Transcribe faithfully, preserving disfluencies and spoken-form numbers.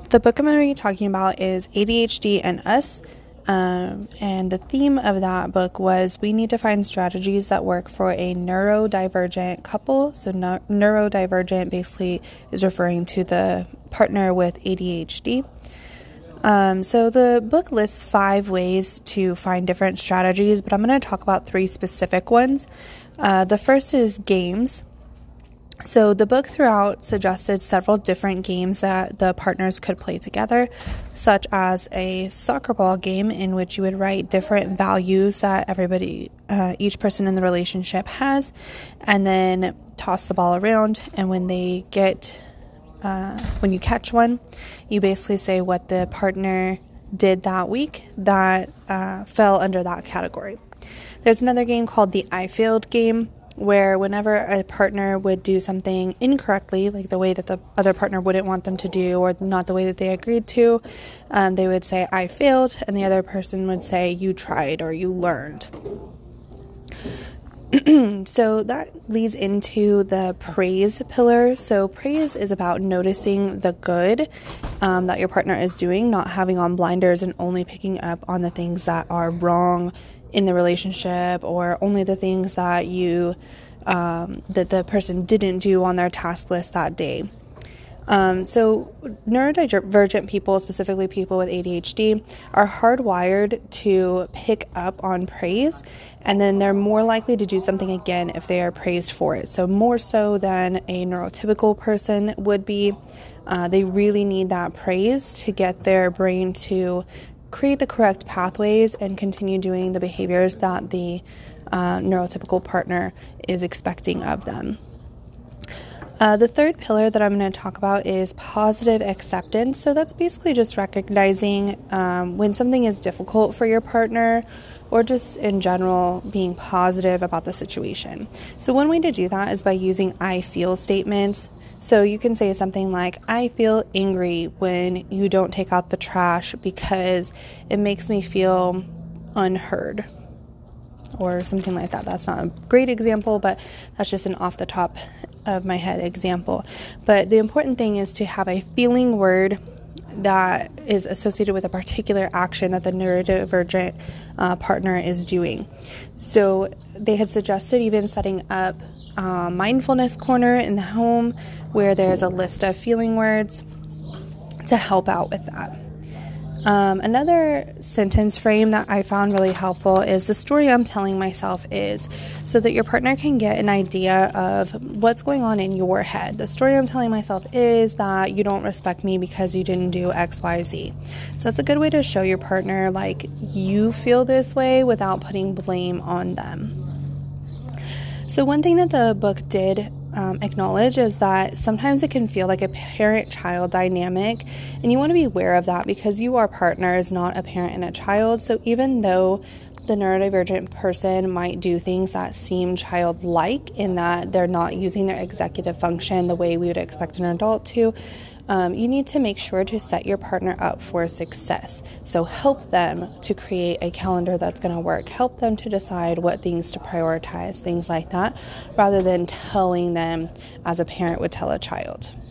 The book I'm going to be talking about is A D H D and Us, um, and the theme of that book was we need to find strategies that work for a neurodivergent couple. So no- neurodivergent basically is referring to the partner with A D H D. Um, so the book lists five ways to find different strategies, but I'm going to talk about three specific ones. Uh, the first is games. So the book throughout suggested several different games that the partners could play together, such as a soccer ball game in which you would write different values that everybody, uh, each person in the relationship has, and then toss the ball around. And when they get, uh, when you catch one, you basically say what the partner did that week that uh, fell under that category. There's another game called the I failed game, where whenever a partner would do something incorrectly, like the way that the other partner wouldn't want them to do or not the way that they agreed to, um, they would say, I failed, and the other person would say, you tried or you learned. So that leads into the praise pillar. So praise is about noticing the good um, that your partner is doing, not having on blinders and only picking up on the things that are wrong in the relationship, or only the things that you um, that the person didn't do on their task list that day. Um, so neurodivergent people, specifically people with A D H D, are hardwired to pick up on praise, and then they're more likely to do something again if they are praised for it. So more so than a neurotypical person would be. Uh, they really need that praise to get their brain to create the correct pathways and continue doing the behaviors that the uh, neurotypical partner is expecting of them. Uh, the third pillar that I'm going to talk about is positive acceptance. So that's basically just recognizing um, when something is difficult for your partner, or just in general being positive about the situation. So one way to do that is by using I feel statements. So you can say something like, I feel angry when you don't take out the trash because it makes me feel unheard, or something like that. That's not a great example, but that's just an off the top of my head example. But the important thing is to have a feeling word that is associated with a particular action that the neurodivergent uh, partner is doing. So they had suggested even setting up a mindfulness corner in the home where there's a list of feeling words to help out with that. Um, another sentence frame that I found really helpful is the story I'm telling myself is, so that your partner can get an idea of what's going on in your head. The story I'm telling myself is that you don't respect me because you didn't do X, Y, Z. So it's a good way to show your partner like you feel this way without putting blame on them. So one thing that the book did Um, acknowledge is that sometimes it can feel like a parent-child dynamic, and you want to be aware of that because you are partners, not a parent and a child. So even though the neurodivergent person might do things that seem childlike in that they're not using their executive function the way we would expect an adult to, Um, you need to make sure to set your partner up for success. So help them to create a calendar that's going to work. Help them to decide what things to prioritize, things like that, rather than telling them as a parent would tell a child.